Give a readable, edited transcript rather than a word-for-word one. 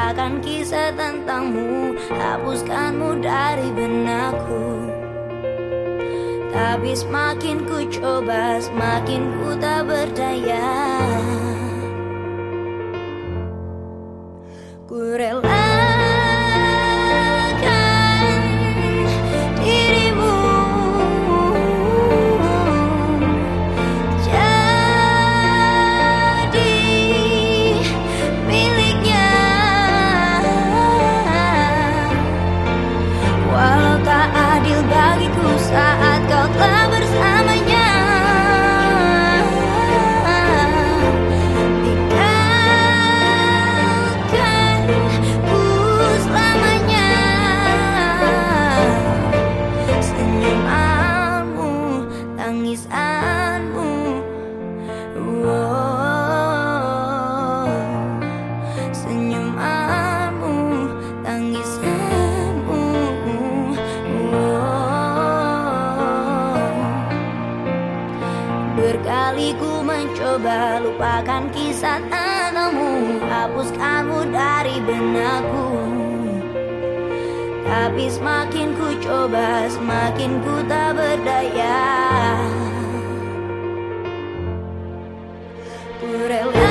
lupakan kisah tentangmu, hapuskanmu dari benakku. Tapi semakin ku coba, semakin ku tak berdaya. Ku relakan dirimu jadi miliknya, walau tak adil bagiku saat kau telah bersamanya. Tangisanmu, senyumanmu, tangisanmu. Berkali ku mencoba lupakan kisah tentangmu, hapuskanmu dari benakku. Tapi semakin ku coba, semakin ku tak berdaya. Ku rela